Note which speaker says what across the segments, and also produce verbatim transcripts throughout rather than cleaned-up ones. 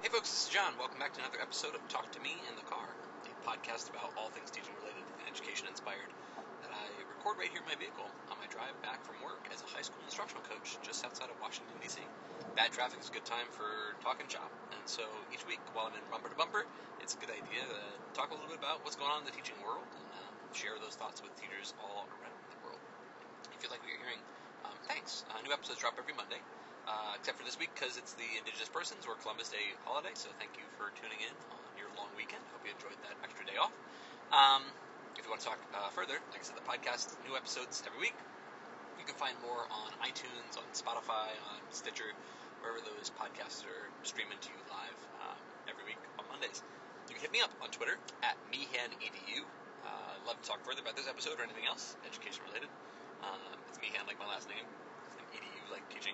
Speaker 1: Hey folks, this is John. Welcome back to another episode of Talk to Me in the Car, a podcast about all things teaching related and education inspired that I record right here in my vehicle on my drive back from work as a high school instructional coach just outside of Washington, D C. Bad traffic is a good time for talking shop, and so each week while I'm in bumper to bumper, it's a good idea to talk a little bit about what's going on in the teaching world and uh, share those thoughts with teachers all around the world. If you like what you're hearing, um, thanks. Uh, new episodes drop every Monday. Uh, except for this week because it's the Indigenous Persons or Columbus Day holiday, so thank you for tuning in on your long weekend. Hope you enjoyed that extra day off. Um, if you want to talk uh, further, like I said, the podcast, new episodes every week. You can find more on iTunes, on Spotify, on Stitcher, wherever those podcasts are streaming to you live um, every week on Mondays. You can hit me up on Twitter, at mehanedu. Uh, I'd love to talk further about this episode or anything else, education related. Um, it's mehan like my last name, and edu like teaching.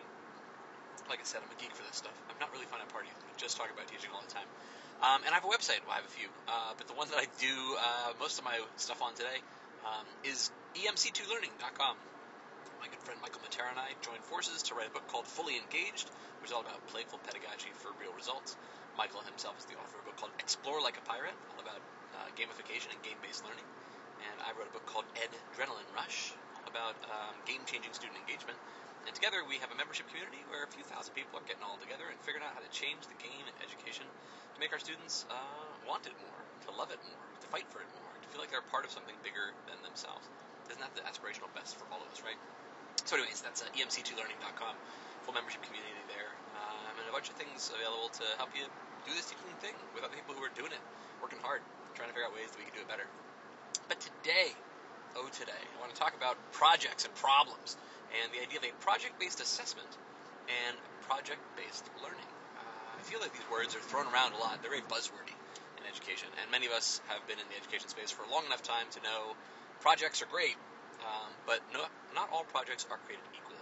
Speaker 1: Like I said, I'm a geek for this stuff. I'm not really fun at parties. I just talk about teaching all the time. Um, and I have a website. Well, I have a few. Uh, but the one that I do uh, most of my stuff on today um, is E M C two learning dot com. My good friend Michael Matera and I joined forces to write a book called Fully Engaged, which is all about playful pedagogy for real results. Michael himself is the author of a book called Explore Like a Pirate, all about uh, gamification and game-based learning. And I wrote a book called Ed-Adrenaline Rush, all about um, game-changing student engagement. And together we have a membership community where a few thousand people are getting all together and figuring out how to change the game in education to make our students uh, want it more, to love it more, to fight for it more, to feel like they're part of something bigger than themselves. Isn't that the aspirational best for all of us, right? So anyways, that's uh, E M C two learning dot com, full membership community there, um, and a bunch of things available to help you do this teaching thing with other people who are doing it, working hard, trying to figure out ways that we can do it better. But today, oh today, I want to talk about projects and problems, and the idea of a project-based assessment and project-based learning. Uh, I feel like these words are thrown around a lot. They're very buzzwordy in education, and many of us have been in the education space for a long enough time to know projects are great, um, but no, not all projects are created equal.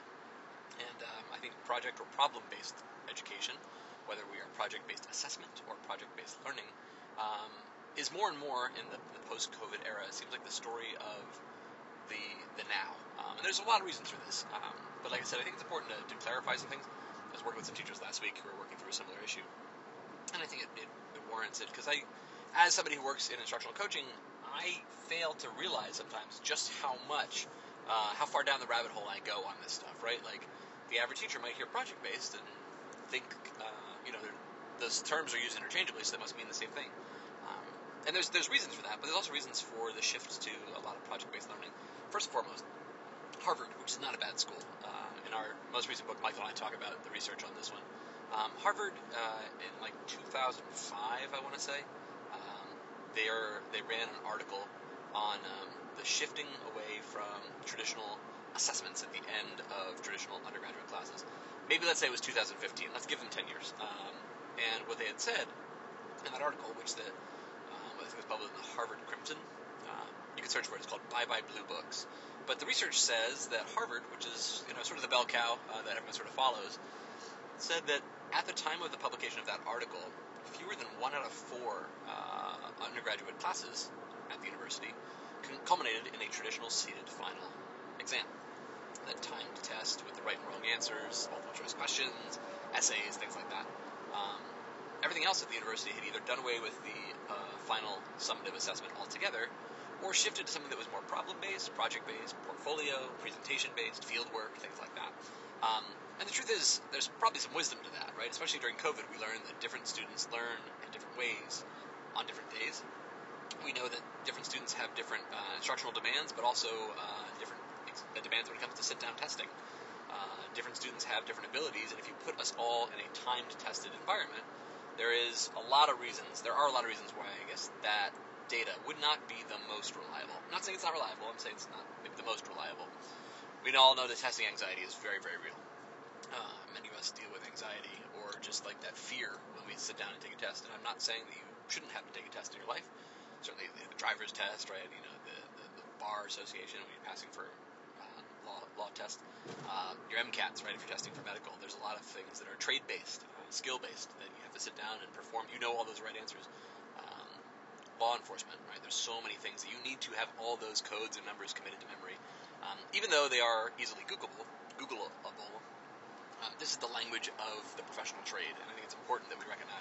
Speaker 1: And um, I think project or problem-based education, whether we are project-based assessment or project-based learning, um, is more and more in the, the post-COVID era. It seems like the story of the the now. Um, and there's a lot of reasons for this. Um, but like I said, I think it's important to, to clarify some things. I was working with some teachers last week who were working through a similar issue. And I think it, it, it warrants it because I, as somebody who works in instructional coaching, I fail to realize sometimes just how much, uh, how far down the rabbit hole I go on this stuff, right? Like the average teacher might hear project-based and think, uh, you know, those terms are used interchangeably, so that must mean the same thing. Um, and there's there's reasons for that, but there's also reasons for the shift to a lot of project-based learning. First and foremost, Harvard, which is not a bad school. Uh, in our most recent book, Michael and I talk about the research on this one. Um, Harvard, uh, in like two thousand five, I want to say, um, they are they ran an article on um, the shifting away from traditional assessments at the end of traditional undergraduate classes. Maybe let's say it was two thousand fifteen. Let's give them ten years. Um, and what they had said in that article, which the um, I think was published in the Harvard Crimson. Uh, you can search for it. It's called Bye Bye Blue Books. But the research says that Harvard, which is you know sort of the bell cow uh, that everyone sort of follows, said that at the time of the publication of that article, fewer than one out of four uh, undergraduate classes at the university culminated in a traditional seated final exam. That timed test with the right and wrong answers, multiple choice questions, essays, things like that. Um, everything else at the university had either done away with the uh, final summative assessment altogether, or shifted to something that was more problem-based, project-based, portfolio, presentation-based, fieldwork, things like that. Um, and the truth is, there's probably some wisdom to that, right? Especially during COVID, we learned that different students learn in different ways on different days. We know that different students have different uh, instructional demands, but also uh, different ex- demands when it comes to sit-down testing. Uh, different students have different abilities, and if you put us all in a timed, tested environment, there is a lot of reasons, there are a lot of reasons why I guess that data would not be the most reliable. I'm not saying it's not reliable, I'm saying it's not maybe the most reliable. We all know that testing anxiety is very, very real. Uh, many of us deal with anxiety or just like that fear when we sit down and take a test. And I'm not saying that you shouldn't have to take a test in your life. Certainly the, the driver's test, right? You know, the, the, the bar association when you're passing for uh, law, law test. Uh, your MCATs, right? If you're testing for medical, there's a lot of things that are trade-based, uh, skill-based that you have to sit down and perform. You know all those right answers. Um, law enforcement, right? There's so many things that you need to have all those codes and numbers committed to memory. Um, even though they are easily Googleable, Googleable, uh, this is the language of the professional trade, and I think it's important that we recognize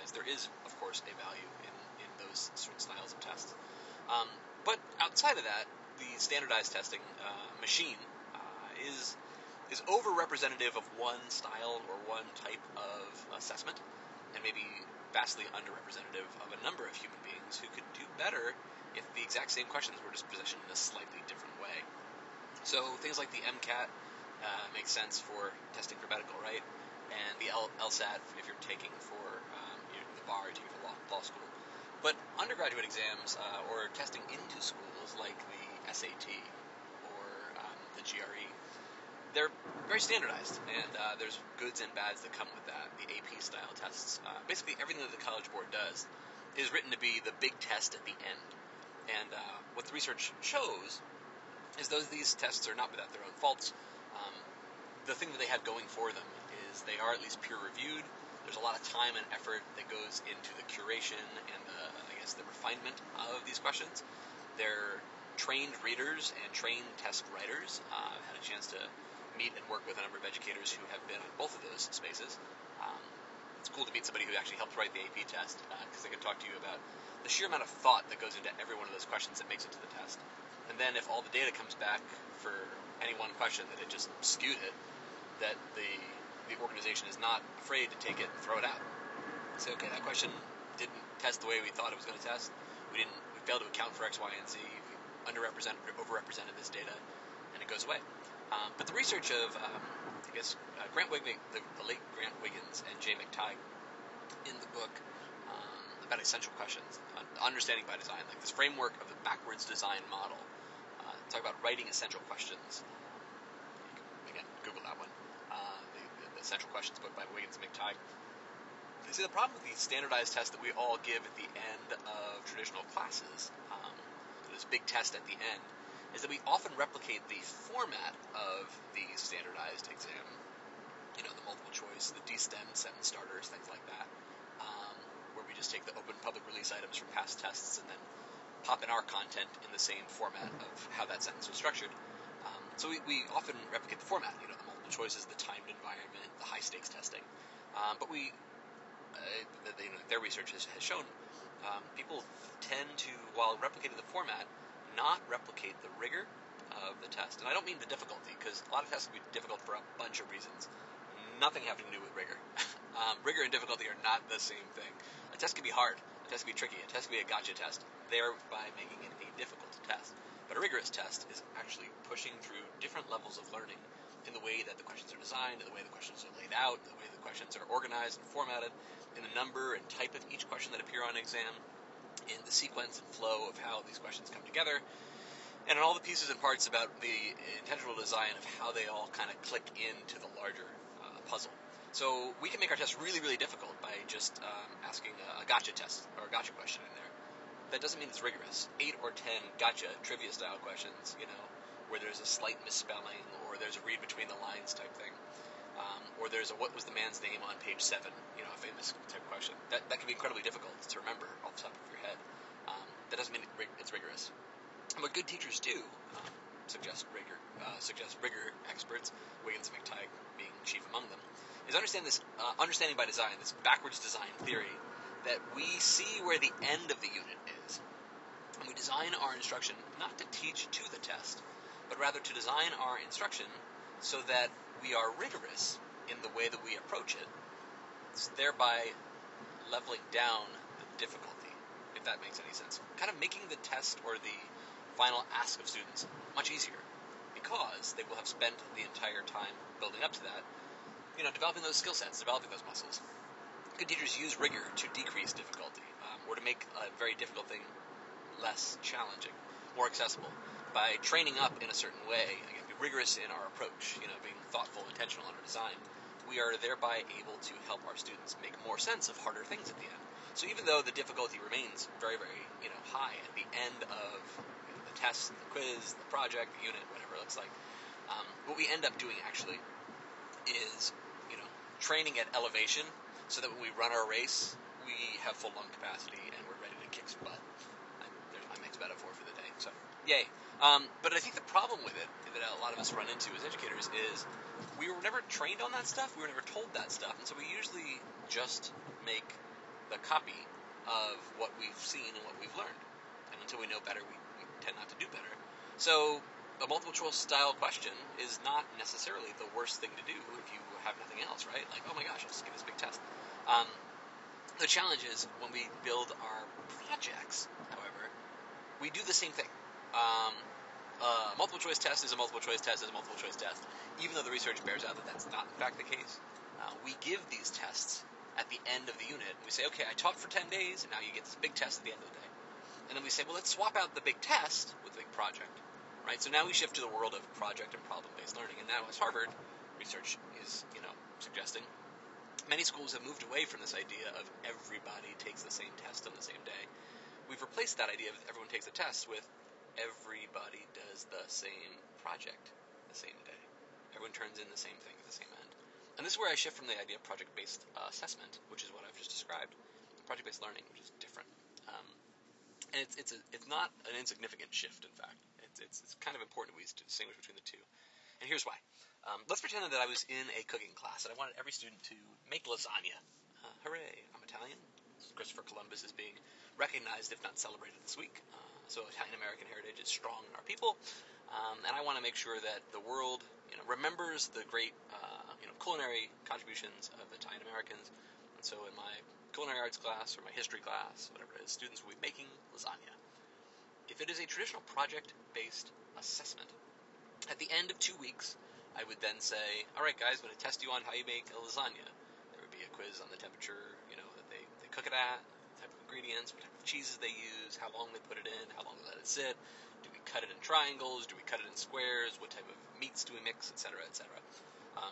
Speaker 1: because there is, of course, a value in, in those certain styles of tests. Um, but outside of that, the standardized testing uh, machine uh, is is over-representative of one style or one type of assessment, and maybe vastly underrepresentative of a number of human beings who could do better if the exact same questions were just positioned in a slightly different way. So things like the MCAT uh, makes sense for testing for medical, right? And the L- LSAT if you're taking for um, you know, the bar, taking for law, law school. But undergraduate exams uh, or testing into schools like the S A T or um, the G R E, they're very standardized, and uh, there's goods and bads that come with that. The A P style tests, uh, basically everything that the College Board does is written to be the big test at the end. And uh, what the research shows is those these tests are not without their own faults. Um, the thing that they have going for them is they are at least peer-reviewed. There's a lot of time and effort that goes into the curation and the, I guess, the refinement of these questions. They're trained readers and trained test writers. Uh, I've had a chance to meet and work with a number of educators who have been in both of those spaces. Um, it's cool to meet somebody who actually helped write the A P test, because uh, they can talk to you about the sheer amount of thought that goes into every one of those questions that makes it to the test. And then if all the data comes back for any one question that it just skewed it, that the the organization is not afraid to take it and throw it out. Say, okay, that question didn't test the way we thought it was going to test. We didn't. We failed to account for X, Y, and Z. We underrepresented or overrepresented this data, and it goes away. Um, but the research of, um, I guess, uh, Grant Wiggins, the, the late Grant Wiggins and Jay McTighe in the book um, about essential questions, uh, understanding by design, like this framework of the backwards design model. Uh, talk about writing essential questions. Again, Google that one. Uh, the, the Essential Questions book by Wiggins and McTighe. You see, the problem with the standardized test that we all give at the end of traditional classes, um, this big test at the end, is that we often replicate the format of the standardized exam. You know, the multiple choice, the D-STEM sentence starters, things like that, um, where we just take the open public release items from past tests and then pop in our content in the same format of how that sentence was structured. Um, so we, we often replicate the format, you know, the multiple choices, the timed environment, the high-stakes testing. Um, but we, uh, the, the, you know, their research has, has shown um, people tend to, while replicating the format, not replicate the rigor of the test. And I don't mean the difficulty, because a lot of tests can be difficult for a bunch of reasons. Nothing having to do with rigor. um, rigor and difficulty are not the same thing. A test can be hard. A test can be tricky. A test can be a gotcha test, thereby making it a difficult test. But a rigorous test is actually pushing through different levels of learning in the way that the questions are designed, in the way the questions are laid out, in the way the questions are organized and formatted, in the number and type of each question that appear on exam, in the sequence and flow of how these questions come together, and in all the pieces and parts about the intentional design of how they all kind of click into the larger uh, puzzle. So we can make our test really, really difficult by just um, asking a, a gotcha test or a gotcha question in there. That doesn't mean it's rigorous. Eight or ten gotcha trivia-style questions, you know, where there's a slight misspelling or there's a read between the lines type thing. Um, or there's a what was the man's name on page seven, you know, a famous type question. That that can be incredibly difficult to remember off the top of your head. Um, that doesn't mean it's rigorous. And what good teachers do, um, suggest rigor, uh, suggest rigor experts, Wiggins and McTighe being chief among them, is understand this uh, understanding by design, this backwards design theory, that we see where the end of the unit is, and we design our instruction not to teach to the test, but rather to design our instruction so that we are rigorous in the way that we approach it, thereby leveling down the difficulty, if that makes any sense. Kind of making the test or the final ask of students much easier, because they will have spent the entire time building up to that, you know, developing those skill sets, developing those muscles. Good teachers use rigor to decrease difficulty, um, or to make a very difficult thing less challenging, more accessible, by training up in a certain way, again, be rigorous in our approach, you know, being thoughtful, intentional in our design. We are thereby able to help our students make more sense of harder things at the end. So even though the difficulty remains very, very, you know, high at the end of you know, the test, the quiz, the project, the unit, whatever it looks like, um, what we end up doing actually is, you know, training at elevation so that when we run our race, we have full lung capacity and we're ready to kick some butt. I, there's my mixed metaphor for the day. So, yay. Um, but I think the problem with it that a lot of us run into as educators is we were never trained on that stuff. We were never told that stuff. And so we usually just make the a copy of what we've seen and what we've learned. And until we know better, we, we tend not to do better. So a multiple choice style question is not necessarily the worst thing to do if you have nothing else, right? Like, oh my gosh, I'll just give this big test. Um, the challenge is when we build our projects, however, we do the same thing. Um, uh, multiple choice test is a multiple choice test is a multiple choice test, even though the research bears out that that's not in fact the case. Uh, we give these tests at the end of the unit. We say, okay, I taught for ten days, and now you get this big test at the end of the day. And then we say, well, let's swap out the big test with the big project, right? So now we shift to the world of project and problem-based learning. And now, as Harvard research is, you know, suggesting, many schools have moved away from this idea of everybody takes the same test on the same day. We've replaced that idea of everyone takes a test with everybody does the same project the same day. Everyone turns in the same thing at the same end. And this is where I shift from the idea of project-based uh, assessment, which is what I've just described, to project-based learning, which is different. Um, and it's it's a, it's not an insignificant shift, in fact. It's, it's, it's kind of important we distinguish between the two. And here's why. Um, let's pretend that I was in a cooking class and I wanted every student to make lasagna. Uh, hooray, I'm Italian. Christopher Columbus is being recognized, if not celebrated, this week. Uh, so Italian-American heritage is strong in our people. Um, and I want to make sure that the world, you know, remembers the great, uh, you know, culinary contributions of Italian-Americans. And so in my culinary arts class or my history class, whatever it is, students will be making lasagna. If it is a traditional project-based assessment, at the end of two weeks, I would then say, all right, guys, I'm going to test you on how you make a lasagna. There would be a quiz on the temperature, you know, that they, they cook it at, the type of ingredients, what type of cheeses they use, how long they put it in, how long they let it sit. Do we cut it in triangles? Do we cut it in squares? What type of meats do we mix, et cetera, et cetera. Um,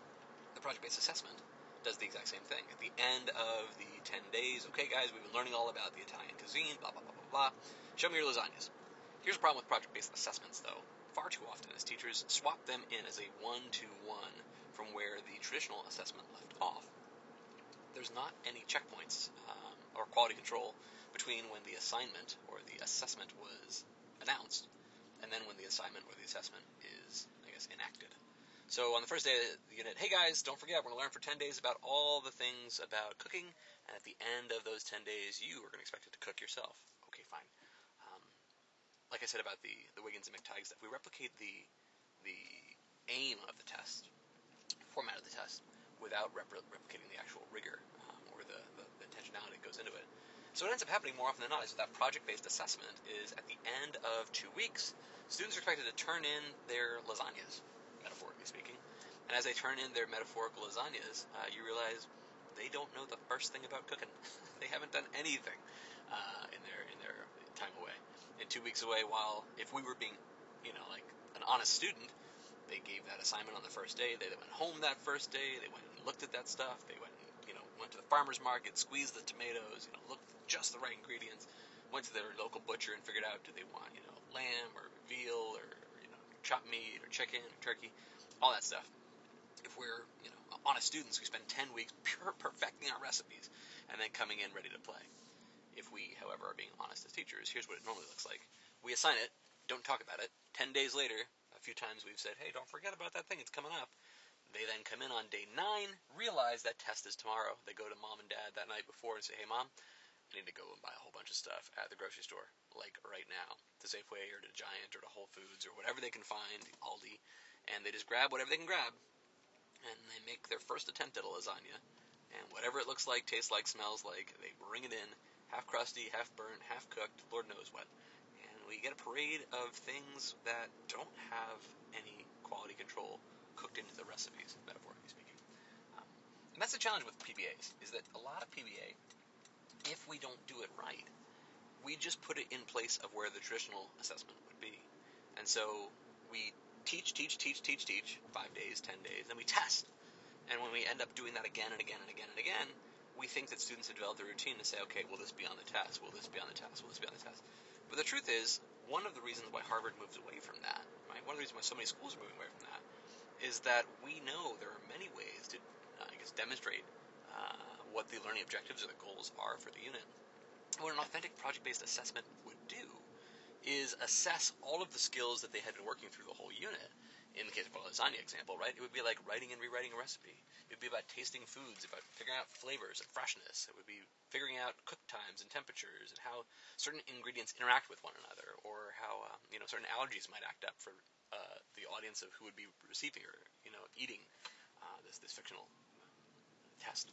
Speaker 1: the project-based assessment does the exact same thing. At the end of the ten days, okay, guys, we've been learning all about the Italian cuisine, blah, blah, blah, blah, blah. Show me your lasagnas. Here's a problem with project-based assessments, though. Far too often, as teachers, swap them in as a one-to-one from where the traditional assessment left off. There's not any checkpoints um, or quality control between when the assignment or the assessment was announced and then when the assignment or the assessment is, I guess, enacted. So on the first day of the unit, hey guys, don't forget, we're going to learn for ten days about all the things about cooking, and at the end of those ten days, you are going to expect it to cook yourself. Okay, fine. Um, like I said about the, the Wiggins and McTighe stuff, we replicate the the aim of the test, format of the test, without repl- replicating the actual rigor um, or the, the, the intentionality that goes into it. So what ends up happening more often than not is that project-based assessment is at the end of two weeks, students are expected to turn in their lasagnas, metaphorically speaking. And as they turn in their metaphorical lasagnas, uh, you realize they don't know the first thing about cooking. They haven't done anything uh, in their in their time away. And two weeks away, while if we were being, you know, like an honest student, they gave that assignment on the first day. They went home that first day. They went and looked at that stuff. They went and, you know, went to the farmer's market, squeezed the tomatoes, you know, looked at just the right ingredients, went to their local butcher and figured out, do they want, you know, lamb or veal or, you know, chopped meat or chicken or turkey, all that stuff. If we're, you know, honest students, we spend ten weeks pure perfecting our recipes and then coming in ready to play. If we, however, are being honest as teachers, here's what it normally looks like. We assign it, don't talk about it. Ten days later, a few times we've said, hey, don't forget about that thing, it's coming up. They then come in on day nine, realize that test is tomorrow. They go to mom and dad that night before and say, hey, mom, I need to go and buy a whole bunch of stuff at the grocery store, like right now, to Safeway or to Giant or to Whole Foods or whatever they can find, Aldi, and they just grab whatever they can grab, and they make their first attempt at a lasagna, and whatever it looks like, tastes like, smells like, they bring it in, half crusty, half burnt, half cooked, Lord knows what. And we get a parade of things that don't have any quality control cooked into the recipes, metaphorically speaking. Um, and that's the challenge with P B As, is that a lot of P B A, if we don't do it right, we just put it in place of where the traditional assessment would be. And so we teach, teach, teach, teach, teach, five days, ten days, then we test. And when we end up doing that again and again and again and again, we think that students have developed a routine to say, okay, will this be on the test? Will this be on the test? Will this be on the test? But the truth is, one of the reasons why Harvard moves away from that, right? One of the reasons why so many schools are moving away from that is that we know there are many ways to, uh, I guess, demonstrate uh, what the learning objectives or the goals are for the unit. What an authentic project-based assessment would do is assess all of the skills that they had been working through the whole unit In the case of a lasagna example, right, it would be like writing and rewriting a recipe. It would be about tasting foods, about figuring out flavors and freshness. It would be figuring out cook times and temperatures and how certain ingredients interact with one another, or how um, you know certain allergies might act up for uh, the audience of who would be receiving or you know eating uh, this this fictional test.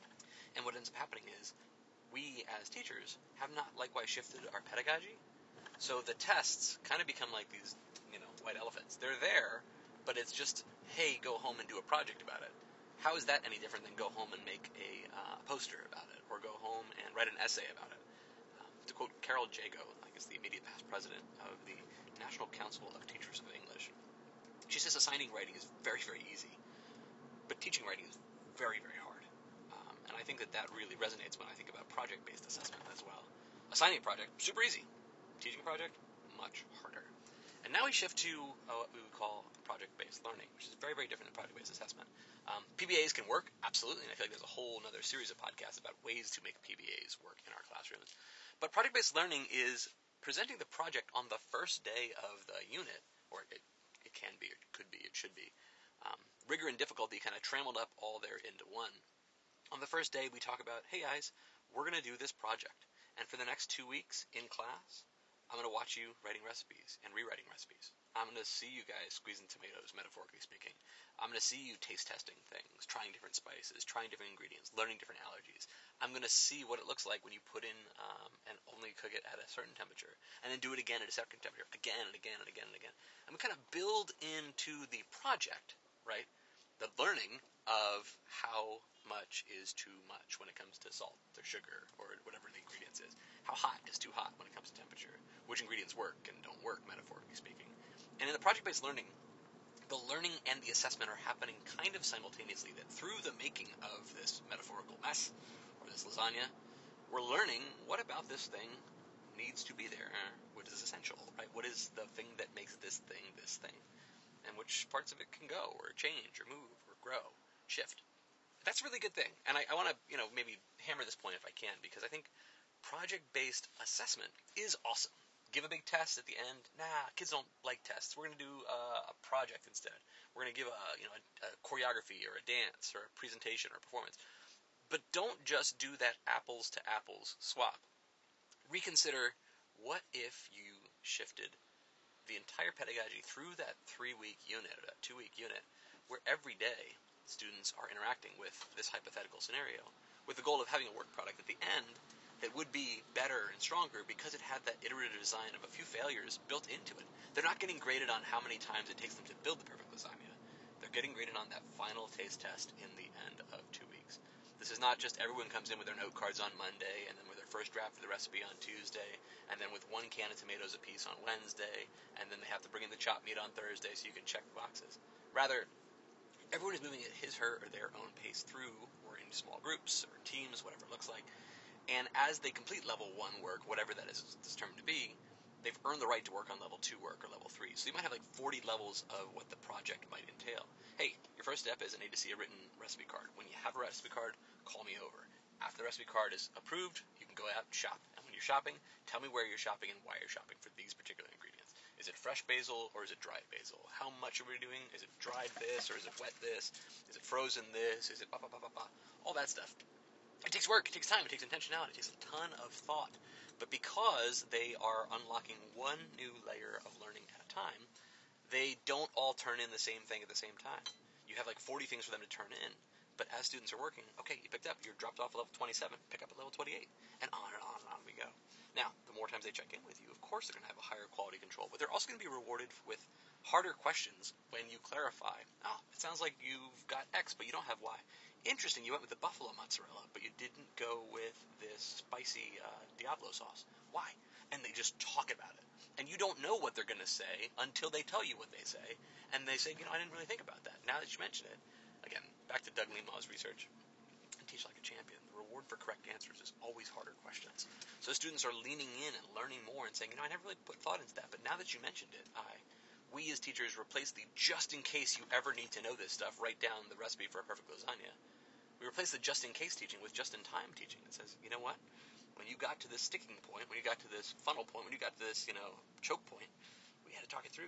Speaker 1: And what ends up happening is we as teachers have not likewise shifted our pedagogy. So the tests kind of become like these, you know, white elephants. They're there, but it's just, hey, go home and do a project about it. How is that any different than go home and make a uh, poster about it, or go home and write an essay about it? Um, to quote Carol Jago, I guess the immediate past president of the National Council of Teachers of English, she says assigning writing is very, very easy, but teaching writing is very, very hard. Um, and I think that that really resonates when I think about project-based assessment as well. Assigning a project, super easy. Teaching a project, much harder. And now we shift to uh, what we would call project-based learning, which is very, very different than project-based assessment. Um, P B As can work, absolutely, and I feel like there's a whole other series of podcasts about ways to make P B As work in our classrooms. But project-based learning is presenting the project on the first day of the unit, or it, it can be, it could be, it should be. Um, rigor and difficulty kind of trammeled up all there into one. On the first day, we talk about, hey guys, we're going to do this project, and for the next two weeks in class, I'm going to watch you writing recipes and rewriting recipes. I'm going to see you guys squeezing tomatoes, metaphorically speaking. I'm going to see you taste testing things, trying different spices, trying different ingredients, learning different allergies. I'm going to see what it looks like when you put in um, and only cook it at a certain temperature, and then do it again at a second temperature, again and again and again and again. And we kind of build into the project, right, the learning of how much is too much when it comes to salt or sugar or whatever the ingredients is. How hot is too hot when it comes to temperature. Which ingredients work and don't work, metaphorically speaking. And in the project-based learning, the learning and the assessment are happening kind of simultaneously, that through the making of this metaphorical mess, or this lasagna, we're learning what about this thing needs to be there, what is essential, right? What is the thing that makes this thing this thing? And which parts of it can go, or change, or move, or grow, shift. That's a really good thing. And I, I want to, you know, maybe hammer this point if I can, because I think project-based assessment is awesome. Give a big test at the end. Nah, kids don't like tests. We're going to do uh, a project instead. We're going to give a, you know, a, a choreography or a dance or a presentation or a performance. But don't just do that apples to apples swap. Reconsider, what if you shifted the entire pedagogy through that three-week unit or that two-week unit, where every day students are interacting with this hypothetical scenario with the goal of having a work product at the end that would be better and stronger because it had that iterative design of a few failures built into it. They're not getting graded on how many times it takes them to build the perfect lasagna. They're getting graded on that final taste test in the end of two weeks. This is not just everyone comes in with their note cards on Monday and then with their first draft of the recipe on Tuesday and then with one can of tomatoes apiece on Wednesday and then they have to bring in the chopped meat on Thursday so you can check the boxes. Rather, everyone is moving at his, her, or their own pace through, or in small groups or teams, whatever it looks like. And as they complete level one work, whatever that is determined to be, they've earned the right to work on level two work or level three. So you might have like forty levels of what the project might entail. Hey, your first step is I need to see a written recipe card. When you have a recipe card, call me over. After the recipe card is approved, you can go out and shop. And when you're shopping, tell me where you're shopping and why you're shopping for these particular ingredients. Is it fresh basil or is it dried basil? How much are we doing? Is it dried this or is it wet this? Is it frozen this? Is it ba ba ba ba ba? All that stuff. It takes work, it takes time, it takes intentionality, it takes a ton of thought. But because they are unlocking one new layer of learning at a time, they don't all turn in the same thing at the same time. You have like forty things for them to turn in. But as students are working, okay, you picked up, you're dropped off at level twenty-seven, pick up at level twenty-eight, and on and on and on we go. Now, the more times they check in with you, of course they're going to have a higher quality control, but they're also going to be rewarded with harder questions when you clarify. Oh, it sounds like you've got X, but you don't have Y. Interesting, you went with the buffalo mozzarella, but you didn't go with this spicy uh, Diablo sauce. Why? And they just talk about it. And you don't know what they're going to say until they tell you what they say. And they say, you know, I didn't really think about that. Now that you mention it, again, back to Doug Lemaw's research, and Teach Like a Champion, the reward for correct answers is always harder questions. So students are leaning in and learning more and saying, you know, I never really put thought into that, but now that you mentioned it, I... we as teachers replace the just in case you ever need to know this stuff, write down the recipe for a perfect lasagna. We replace the just in case teaching with just in time teaching. It says, you know what? When you got to this sticking point, when you got to this funnel point, when you got to this, you know, choke point, we had to talk it through.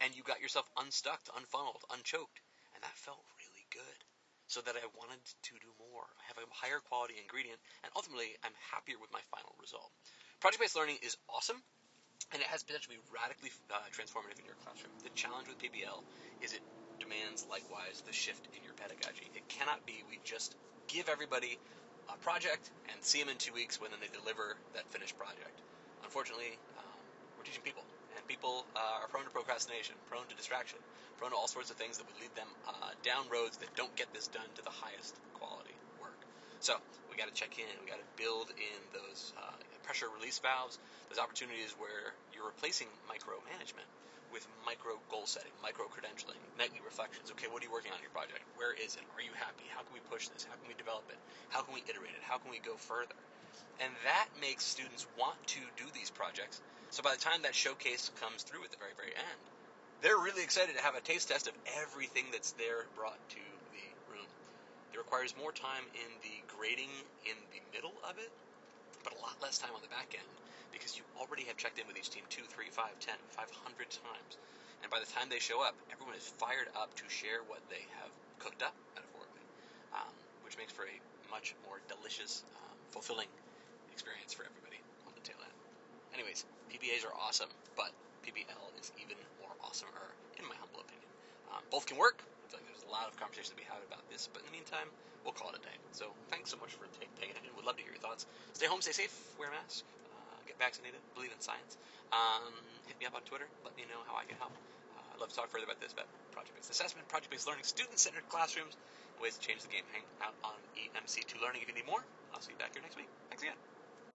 Speaker 1: and you got yourself unstuck, unfunneled, unchoked, and that felt really good. So that I wanted to do more. I have a higher quality ingredient, and ultimately, I'm happier with my final result. Project-based learning is awesome, and it has potential to be radically uh, transformative in your classroom. The challenge with P B L is it demands, likewise, the shift in your pedagogy. It cannot be we just give everybody a project and see them in two weeks when then they deliver that finished project. Unfortunately, um, we're teaching people, and people uh, are prone to procrastination, prone to distraction, prone to all sorts of things that would lead them uh, down roads that don't get this done to the highest quality work. So we got to check in. We got to build in those uh, pressure release valves, those opportunities where you're replacing micromanagement with micro goal setting, micro credentialing, nightly reflections. Okay, what are you working on in your project? Where is it? Are you happy? How can we push this? How can we develop it? How can we iterate it? How can we go further? And that makes students want to do these projects. So by the time that showcase comes through at the very, very end, they're really excited to have a taste test of everything that's there brought to the room. It requires more time in the grading in the middle of it, but a lot less time on the back end, because you already have checked in with each team two, three, five, ten, five hundred times. And by the time they show up, everyone is fired up to share what they have cooked up, metaphorically, um, which makes for a much more delicious, um, fulfilling experience for everybody on the tail end. Anyways, P B As are awesome, but P B L is even more awesomer, in my humble opinion. Um, both can work. It's like there's a lot of conversation to be had about this, but in the meantime, we'll call it a day. So thanks so much for take, taking it in. Would love to hear your thoughts. Stay home, stay safe, wear a mask, uh, get vaccinated, believe in science. Um, hit me up on Twitter. Let me know how I can help. Uh, I'd love to talk further about this, about project-based assessment, project-based learning, student-centered classrooms, ways to change the game. Hang out on E M C two Learning if you need more. I'll see you back here next week. Thanks again.